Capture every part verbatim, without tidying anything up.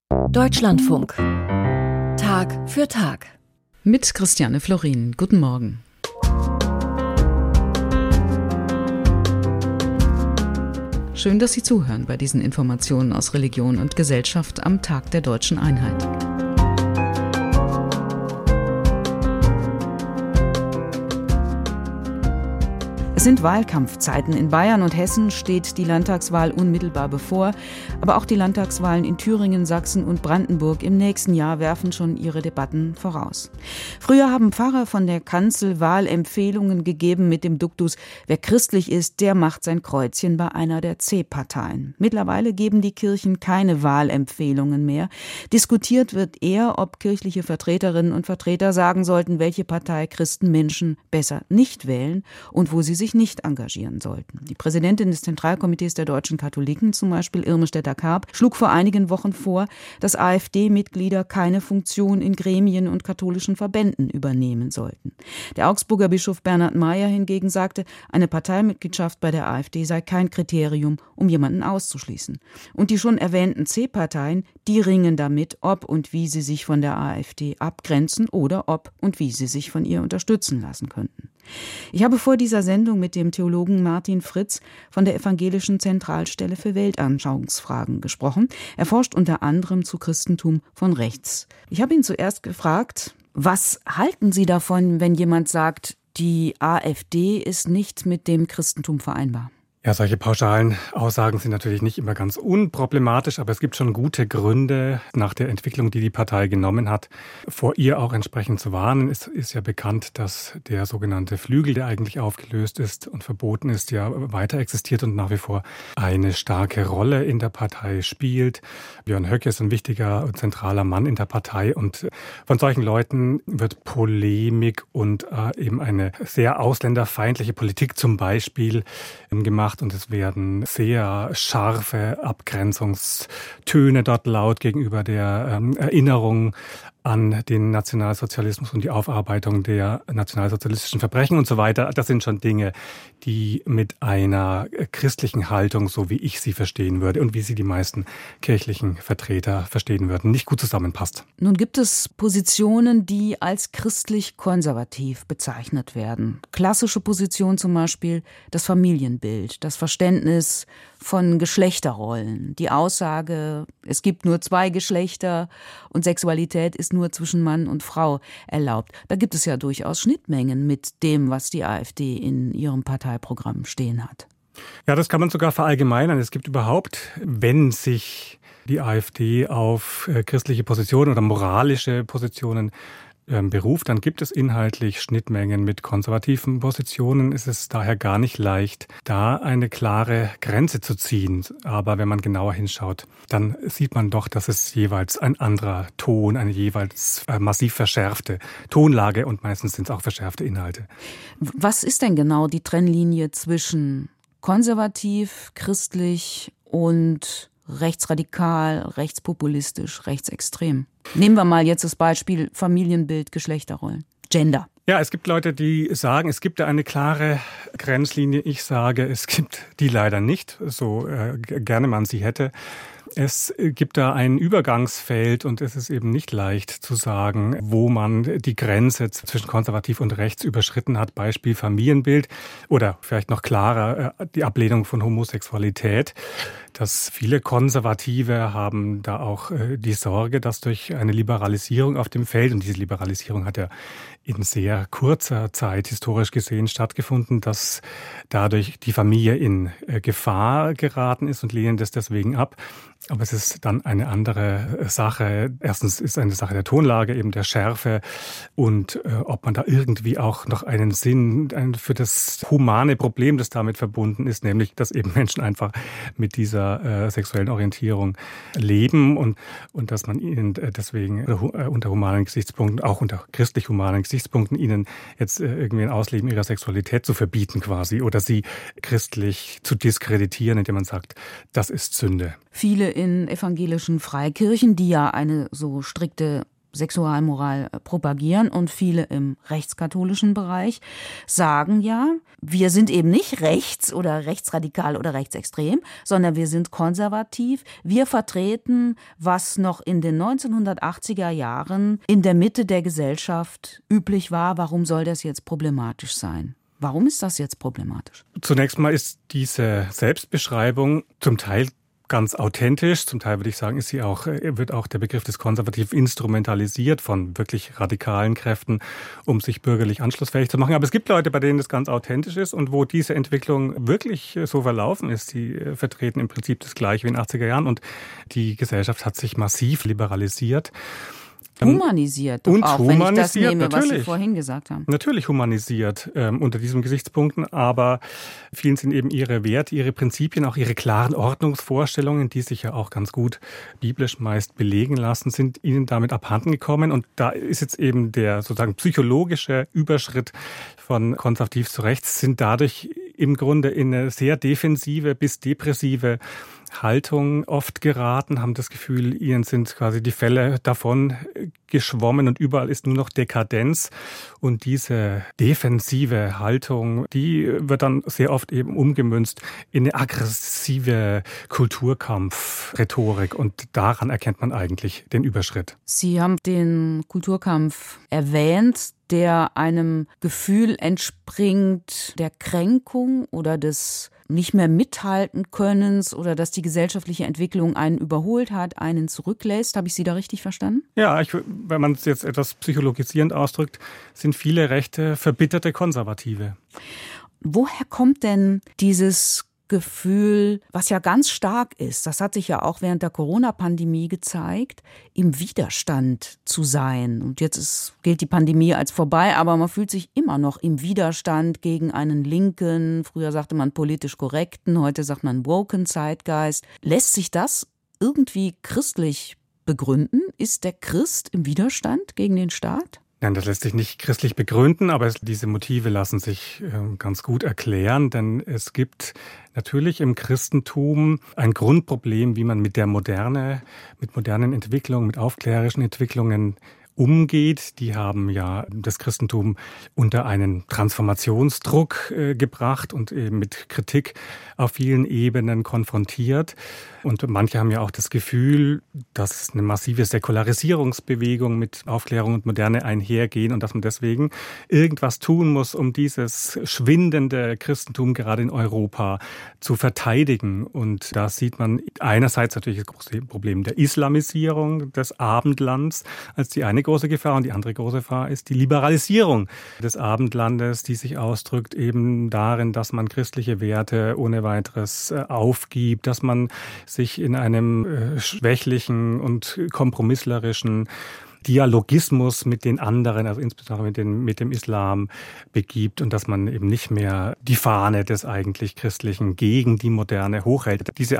Deutschlandfunk. Tag für Tag. Mit Christiane Florin. Guten Morgen. Schön, dass Sie zuhören bei diesen Informationen aus Religion und Gesellschaft am Tag der Deutschen Einheit. Es sind Wahlkampfzeiten. In Bayern und Hessen steht die Landtagswahl unmittelbar bevor. Aber auch die Landtagswahlen in Thüringen, Sachsen und Brandenburg im nächsten Jahr werfen schon ihre Debatten voraus. Früher haben Pfarrer von der Kanzel Wahlempfehlungen gegeben mit dem Duktus: Wer christlich ist, der macht sein Kreuzchen bei einer der C-Parteien. Mittlerweile geben die Kirchen keine Wahlempfehlungen mehr. Diskutiert wird eher, ob kirchliche Vertreterinnen und Vertreter sagen sollten, welche Partei Christenmenschen besser nicht wählen und wo sie sich nicht engagieren sollten. Die Präsidentin des Zentralkomitees der deutschen Katholiken, zum Beispiel Irme Stetter-Karp, schlug vor einigen Wochen vor, dass AfD-Mitglieder keine Funktion in Gremien und katholischen Verbänden übernehmen sollten. Der Augsburger Bischof Bernhard Meyer hingegen sagte, eine Parteimitgliedschaft bei der AfD sei kein Kriterium, um jemanden auszuschließen. Und die schon erwähnten C-Parteien, die ringen damit, ob und wie sie sich von der AfD abgrenzen oder ob und wie sie sich von ihr unterstützen lassen könnten. Ich habe vor dieser Sendung mit dem Theologen Martin Fritz von der Evangelischen Zentralstelle für Weltanschauungsfragen gesprochen. Er forscht unter anderem zu Christentum von rechts. Ich habe ihn zuerst gefragt, was halten Sie davon, wenn jemand sagt, die AfD ist nicht mit dem Christentum vereinbar? Ja, solche pauschalen Aussagen sind natürlich nicht immer ganz unproblematisch, aber es gibt schon gute Gründe, nach der Entwicklung, die die Partei genommen hat, vor ihr auch entsprechend zu warnen. Es ist ja bekannt, dass der sogenannte Flügel, der eigentlich aufgelöst ist und verboten ist, ja weiter existiert und nach wie vor eine starke Rolle in der Partei spielt. Björn Höcke ist ein wichtiger und zentraler Mann in der Partei und von solchen Leuten wird Polemik und äh, eben eine sehr ausländerfeindliche Politik zum Beispiel ähm, gemacht. Und es werden sehr scharfe Abgrenzungstöne dort laut gegenüber der ähm, Erinnerung an den Nationalsozialismus und die Aufarbeitung der nationalsozialistischen Verbrechen und so weiter. Das sind schon Dinge, die mit einer christlichen Haltung, so wie ich sie verstehen würde und wie sie die meisten kirchlichen Vertreter verstehen würden, nicht gut zusammenpasst. Nun gibt es Positionen, die als christlich-konservativ bezeichnet werden. Klassische Position zum Beispiel das Familienbild, das Verständnis von Geschlechterrollen, die Aussage, es gibt nur zwei Geschlechter und Sexualität ist nur zwischen Mann und Frau erlaubt. Da gibt es ja durchaus Schnittmengen mit dem, was die AfD in ihrem Parteiprogramm stehen hat. Ja, das kann man sogar verallgemeinern. Es gibt überhaupt, wenn sich die AfD auf christliche Positionen oder moralische Positionen beruft, dann gibt es inhaltlich Schnittmengen mit konservativen Positionen. Es ist daher gar nicht leicht, da eine klare Grenze zu ziehen. Aber wenn man genauer hinschaut, dann sieht man doch, dass es jeweils ein anderer Ton, eine jeweils massiv verschärfte Tonlage und meistens sind es auch verschärfte Inhalte. Was ist denn genau die Trennlinie zwischen konservativ, christlich und rechtsradikal, rechtspopulistisch, rechtsextrem? Nehmen wir mal jetzt das Beispiel Familienbild, Geschlechterrollen, Gender. Ja, es gibt Leute, die sagen, es gibt da eine klare Grenzlinie. Ich sage, es gibt die leider nicht, so äh, gerne man sie hätte. Es gibt da ein Übergangsfeld und es ist eben nicht leicht zu sagen, wo man die Grenze zwischen konservativ und rechts überschritten hat. Beispiel Familienbild oder vielleicht noch klarer die Ablehnung von Homosexualität. Dass viele Konservative haben da auch die Sorge, dass durch eine Liberalisierung auf dem Feld, und diese Liberalisierung hat ja in sehr kurzer Zeit historisch gesehen stattgefunden, dass dadurch die Familie in Gefahr geraten ist und lehnen das deswegen ab. Aber es ist dann eine andere Sache. Erstens ist eine Sache der Tonlage, eben der Schärfe und äh, ob man da irgendwie auch noch einen Sinn ein, für das humane Problem, das damit verbunden ist, nämlich, dass eben Menschen einfach mit dieser äh, sexuellen Orientierung leben und, und dass man ihnen deswegen äh, unter humanen Gesichtspunkten, auch unter christlich-humanen Gesichtspunkten, ihnen jetzt äh, irgendwie ein Ausleben ihrer Sexualität zu verbieten quasi oder sie christlich zu diskreditieren, indem man sagt, das ist Sünde. Viele in evangelischen Freikirchen, die ja eine so strikte Sexualmoral propagieren und viele im rechtskatholischen Bereich sagen ja, wir sind eben nicht rechts oder rechtsradikal oder rechtsextrem, sondern wir sind konservativ. Wir vertreten, was noch in den neunzehnhundertachtziger Jahren in der Mitte der Gesellschaft üblich war. Warum soll das jetzt problematisch sein? Warum ist das jetzt problematisch? Zunächst mal ist diese Selbstbeschreibung zum Teil ganz authentisch. Zum Teil würde ich sagen, ist sie auch, wird auch der Begriff des Konservativ instrumentalisiert von wirklich radikalen Kräften, um sich bürgerlich anschlussfähig zu machen. Aber es gibt Leute, bei denen das ganz authentisch ist und wo diese Entwicklung wirklich so verlaufen ist. Die vertreten im Prinzip das Gleiche wie in den achtziger Jahren und die Gesellschaft hat sich massiv liberalisiert. Humanisiert doch und auch, humanisiert, wenn ich das nehme, natürlich. was Sie vorhin gesagt haben. Natürlich humanisiert ähm, unter diesen Gesichtspunkten, aber vielen sind eben ihre Werte, ihre Prinzipien, auch ihre klaren Ordnungsvorstellungen, die sich ja auch ganz gut biblisch meist belegen lassen, sind ihnen damit abhanden gekommen. Und da ist jetzt eben der sozusagen psychologische Überschritt von konservativ zu rechts, sind dadurch im Grunde in eine sehr defensive bis depressive Haltung oft geraten, haben das Gefühl, ihnen sind quasi die Fälle davon geschwommen und überall ist nur noch Dekadenz. Und diese defensive Haltung, die wird dann sehr oft eben umgemünzt in eine aggressive Kulturkampf-Rhetorik. Und daran erkennt man eigentlich den Überschritt. Sie haben den Kulturkampf erwähnt, der einem Gefühl entspringt der Kränkung oder des nicht mehr mithalten Könnens oder dass die gesellschaftliche Entwicklung einen überholt hat, einen zurücklässt. Habe ich Sie da richtig verstanden? Ja, ich, wenn man es jetzt etwas psychologisierend ausdrückt, sind viele Rechte verbitterte Konservative. Woher kommt denn dieses Gefühl, was ja ganz stark ist, das hat sich ja auch während der Corona-Pandemie gezeigt, im Widerstand zu sein. Und jetzt ist, gilt die Pandemie als vorbei, aber man fühlt sich immer noch im Widerstand gegen einen linken, früher sagte man politisch korrekten, heute sagt man woken Zeitgeist. Lässt sich das irgendwie christlich begründen? Ist der Christ im Widerstand gegen den Staat? Nein, das lässt sich nicht christlich begründen, aber es, diese Motive lassen sich äh, ganz gut erklären, denn es gibt natürlich im Christentum ein Grundproblem, wie man mit der Moderne, mit modernen Entwicklungen, mit aufklärerischen Entwicklungen umgeht. Die haben ja das Christentum unter einen Transformationsdruck äh, gebracht und eben mit Kritik auf vielen Ebenen konfrontiert. Und manche haben ja auch das Gefühl, dass eine massive Säkularisierungsbewegung mit Aufklärung und Moderne einhergehen und dass man deswegen irgendwas tun muss, um dieses schwindende Christentum gerade in Europa zu verteidigen. Und da sieht man einerseits natürlich das große Problem der Islamisierung des Abendlands als die eine große Gefahr und die andere große Gefahr ist die Liberalisierung des Abendlandes, die sich ausdrückt eben darin, dass man christliche Werte ohne weiteres aufgibt, dass man sich in einem äh, schwächlichen und kompromisslerischen Dialogismus mit den anderen, also insbesondere mit, den, mit dem Islam begibt und dass man eben nicht mehr die Fahne des eigentlich Christlichen gegen die Moderne hochhält. Diese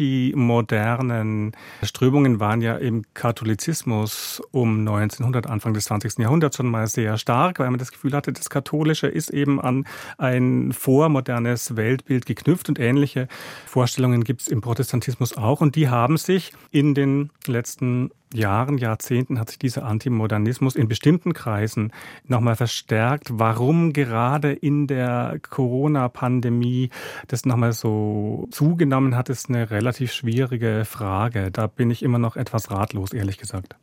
antimodernen Strömungen waren ja im Katholizismus um neunzehnhundert, Anfang des zwanzigsten Jahrhunderts schon mal sehr stark, weil man das Gefühl hatte, das Katholische ist eben an ein vormodernes Weltbild geknüpft und ähnliche Vorstellungen gibt es im Protestantismus auch und die haben sich in den letzten Jahren, Jahrzehnten hat sich dieser Antimodernismus in bestimmten Kreisen nochmal verstärkt. Warum gerade in der Corona-Pandemie das nochmal so zugenommen hat, ist eine relativ schwierige Frage. Da bin ich immer noch etwas ratlos, ehrlich gesagt.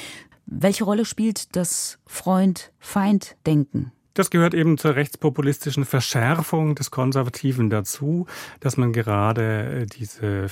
Welche Rolle spielt das Freund-Feind-Denken? Das gehört eben zur rechtspopulistischen Verschärfung des Konservativen dazu, dass man gerade diese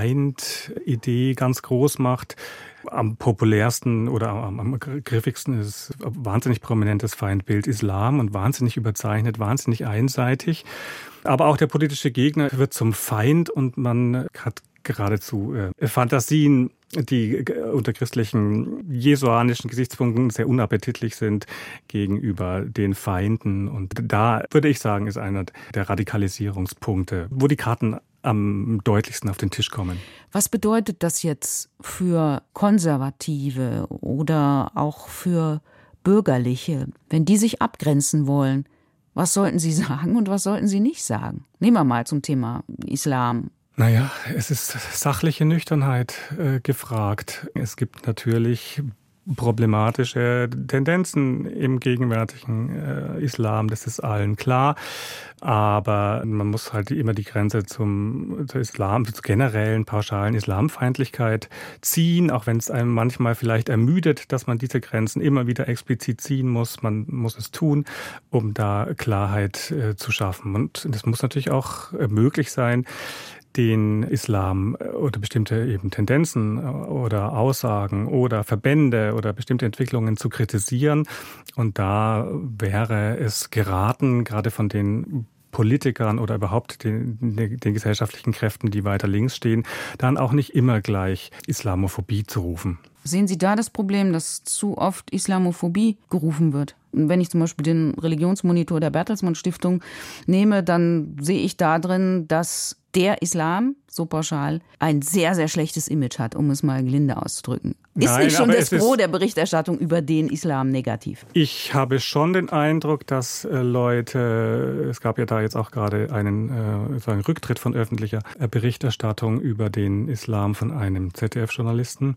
Feindidee ganz groß macht. Am populärsten oder am, am griffigsten ist ein wahnsinnig prominentes Feindbild Islam und wahnsinnig überzeichnet, wahnsinnig einseitig. Aber auch der politische Gegner wird zum Feind und man hat geradezu äh, Fantasien, die unter christlichen, jesuanischen Gesichtspunkten sehr unappetitlich sind gegenüber den Feinden. Und da würde ich sagen, ist einer der Radikalisierungspunkte, wo die Karten am deutlichsten auf den Tisch kommen. Was bedeutet das jetzt für Konservative oder auch für Bürgerliche, wenn die sich abgrenzen wollen? Was sollten sie sagen und was sollten sie nicht sagen? Nehmen wir mal zum Thema Islam. Naja, es ist sachliche Nüchternheit äh, gefragt. Es gibt natürlich problematische Tendenzen im gegenwärtigen äh, Islam, das ist allen klar. Aber man muss halt immer die Grenze zum, zum Islam, zur generellen, pauschalen Islamfeindlichkeit ziehen, auch wenn es einem manchmal vielleicht ermüdet, dass man diese Grenzen immer wieder explizit ziehen muss. Man muss es tun, um da Klarheit äh, zu schaffen. Und das muss natürlich auch äh, möglich sein, den Islam oder bestimmte eben Tendenzen oder Aussagen oder Verbände oder bestimmte Entwicklungen zu kritisieren. Und da wäre es geraten, gerade von den Politikern oder überhaupt den, den gesellschaftlichen Kräften, die weiter links stehen, dann auch nicht immer gleich Islamophobie zu rufen. Sehen Sie da das Problem, dass zu oft Islamophobie gerufen wird? Und wenn ich zum Beispiel den Religionsmonitor der Bertelsmann Stiftung nehme, dann sehe ich da drin, dass der Islam, so pauschal, ein sehr, sehr schlechtes Image hat, um es mal gelinde auszudrücken. Ist Nein, nicht schon das Gros der Berichterstattung über den Islam negativ? Ich habe schon den Eindruck, dass äh, Leute, es gab ja da jetzt auch gerade einen, äh, so einen Rücktritt von öffentlicher äh, Berichterstattung über den Islam von einem Z D F-Journalisten.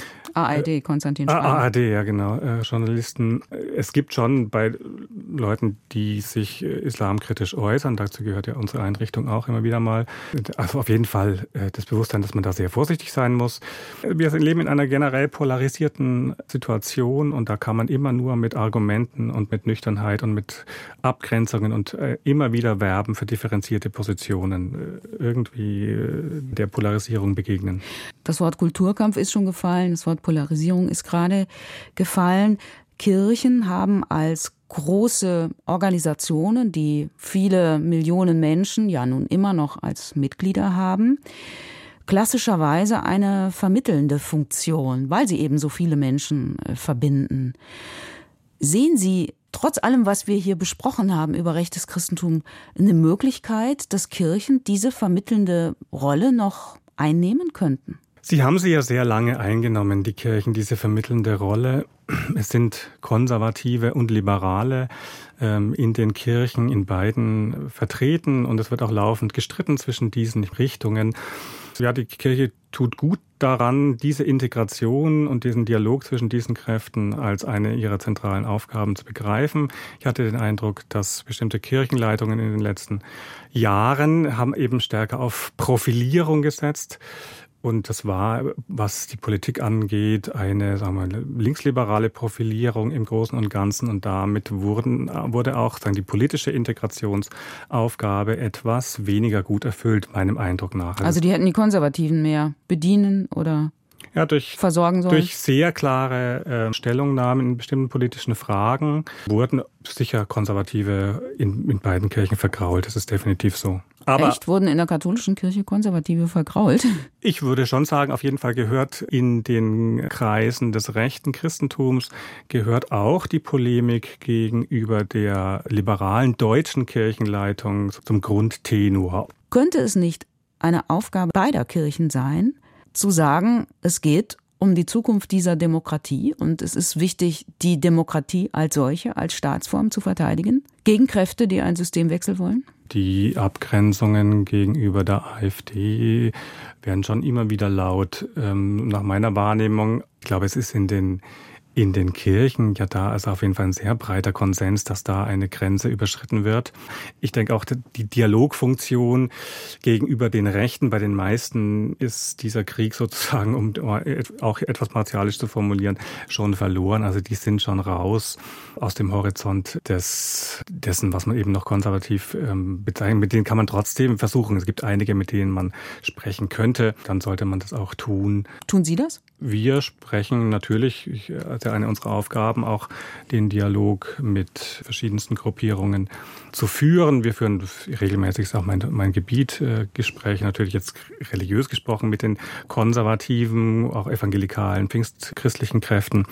A R D, Konstantin Schreiber. A R D, ja genau, äh, Journalisten. Es gibt schon bei Leuten, die sich äh, islamkritisch äußern, dazu gehört ja unsere Einrichtung auch immer wieder mal, also auf jeden Fall äh, das Bewusstsein, dass man da sehr vorsichtig sein muss. Wir leben in einer generell polarisierten Situation und da kann man immer nur mit Argumenten und mit Nüchternheit und mit Abgrenzungen und äh, immer wieder werben für differenzierte Positionen äh, irgendwie äh, der Polarisierung begegnen. Das Wort Kulturkampf ist schon gefallen, das Wort Polarisierung ist gerade gefallen. Kirchen haben als große Organisationen, die viele Millionen Menschen ja nun immer noch als Mitglieder haben, klassischerweise eine vermittelnde Funktion, weil sie eben so viele Menschen äh, verbinden. Sehen Sie trotz allem, was wir hier besprochen haben über rechtes Christentum, eine Möglichkeit, dass Kirchen diese vermittelnde Rolle noch einnehmen könnten? Sie haben sie ja sehr lange eingenommen, die Kirchen, diese vermittelnde Rolle. Es sind Konservative und Liberale ähm, in den Kirchen in beiden vertreten und es wird auch laufend gestritten zwischen diesen Richtungen. Ja, die Kirche tut gut daran, diese Integration und diesen Dialog zwischen diesen Kräften als eine ihrer zentralen Aufgaben zu begreifen. Ich hatte den Eindruck, dass bestimmte Kirchenleitungen in den letzten Jahren haben eben stärker auf Profilierung gesetzt. Und das war, was die Politik angeht, eine, sagen wir, linksliberale Profilierung im Großen und Ganzen. Und damit wurden, wurde auch, sagen, die politische Integrationsaufgabe etwas weniger gut erfüllt, meinem Eindruck nach. Also die hätten die Konservativen mehr bedienen oder ja, durch, versorgen sollen? Durch sehr klare äh, Stellungnahmen in bestimmten politischen Fragen wurden sicher Konservative in, in beiden Kirchen vergrault. Das ist definitiv so. Aber echt? Wurden in der katholischen Kirche Konservative vergrault? Ich würde schon sagen, auf jeden Fall gehört in den Kreisen des rechten Christentums gehört auch die Polemik gegenüber der liberalen deutschen Kirchenleitung zum Grundtenor. Könnte es nicht eine Aufgabe beider Kirchen sein, zu sagen, es geht um die Zukunft dieser Demokratie und es ist wichtig, die Demokratie als solche, als Staatsform zu verteidigen, gegen Kräfte, die einen Systemwechsel wollen? Die Abgrenzungen gegenüber der AfD werden schon immer wieder laut. Ähm, nach meiner Wahrnehmung, ich glaube, es ist in den In den Kirchen, ja, da ist auf jeden Fall ein sehr breiter Konsens, dass da eine Grenze überschritten wird. Ich denke auch, die Dialogfunktion gegenüber den Rechten, bei den meisten ist dieser Krieg sozusagen, um auch etwas martialisch zu formulieren, schon verloren. Also die sind schon raus aus dem Horizont des, dessen, was man eben noch konservativ ähm, bezeichnet. Mit denen kann man trotzdem versuchen. Es gibt einige, mit denen man sprechen könnte. Dann sollte man das auch tun. Tun Sie das? Wir sprechen natürlich, ich, als ja eine unserer Aufgaben, auch den Dialog mit verschiedensten Gruppierungen zu führen. Wir führen regelmäßig, ist auch mein, mein Gebiet, äh, Gespräche, natürlich jetzt religiös gesprochen, mit den konservativen, auch evangelikalen, pfingstchristlichen Kräften.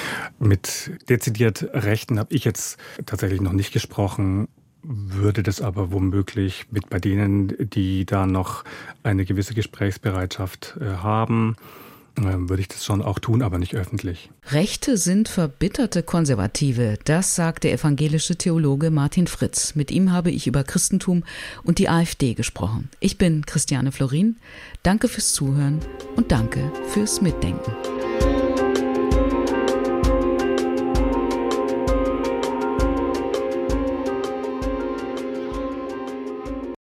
Mit dezidiert Rechten habe ich jetzt tatsächlich noch nicht gesprochen. Würde das aber womöglich mit bei denen, die da noch eine gewisse Gesprächsbereitschaft äh, haben, würde ich das schon auch tun, aber nicht öffentlich. Rechte sind verbitterte Konservative, das sagt der evangelische Theologe Martin Fritz. Mit ihm habe ich über Christentum und die AfD gesprochen. Ich bin Christiane Florin. Danke fürs Zuhören und danke fürs Mitdenken.